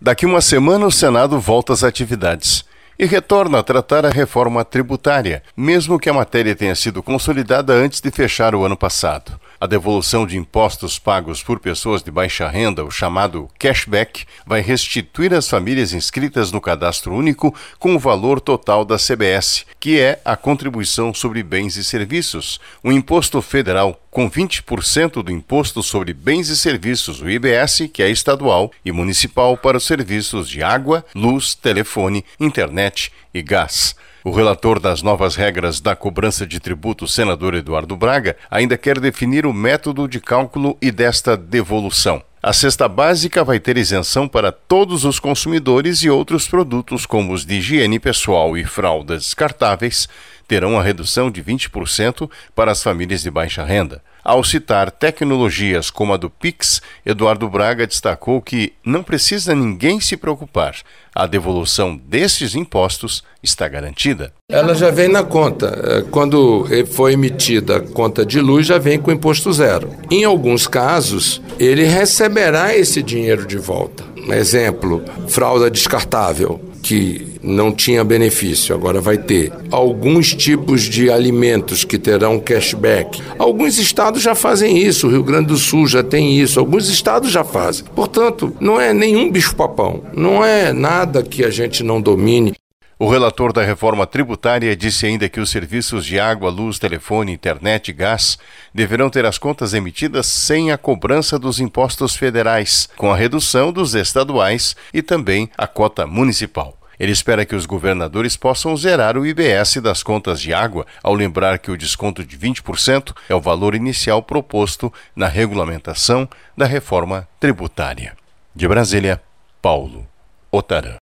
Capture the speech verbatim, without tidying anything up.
Daqui uma semana, o Senado volta às atividades e retorna a tratar a reforma tributária, mesmo que a matéria tenha sido consolidada antes de fechar o ano passado. A devolução de impostos pagos por pessoas de baixa renda, o chamado cashback, vai restituir às famílias inscritas no Cadastro Único com o valor total da C B S, que é a Contribuição sobre Bens e Serviços, um imposto federal com vinte por cento do Imposto sobre Bens e Serviços, o I B S, que é estadual, e municipal para os serviços de água, luz, telefone, internet e gás. O relator das novas regras da cobrança de tributo, senador Eduardo Braga, ainda quer definir o método de cálculo e desta devolução. A cesta básica vai ter isenção para todos os consumidores e outros produtos, como os de higiene pessoal e fraldas descartáveis, terão a redução de vinte por cento para as famílias de baixa renda. Ao citar tecnologias como a do Pix, Eduardo Braga destacou que não precisa ninguém se preocupar. A devolução desses impostos está garantida. Ela já vem na conta. Quando foi emitida a conta de luz, já vem com imposto zero. Em alguns casos, ele receberá esse dinheiro de volta. Exemplo, fralda descartável, que não tinha benefício, agora vai ter. Alguns tipos de alimentos que terão cashback. Alguns estados já fazem isso, o Rio Grande do Sul já tem isso, alguns estados já fazem. Portanto, não é nenhum bicho-papão, não é nada que a gente não domine. O relator da reforma tributária disse ainda que os serviços de água, luz, telefone, internet e gás deverão ter as contas emitidas sem a cobrança dos impostos federais, com a redução dos estaduais e também a cota municipal. Ele espera que os governadores possam zerar o I B S das contas de água, ao lembrar que o desconto de vinte por cento é o valor inicial proposto na regulamentação da reforma tributária. De Brasília, Paulo Otarã.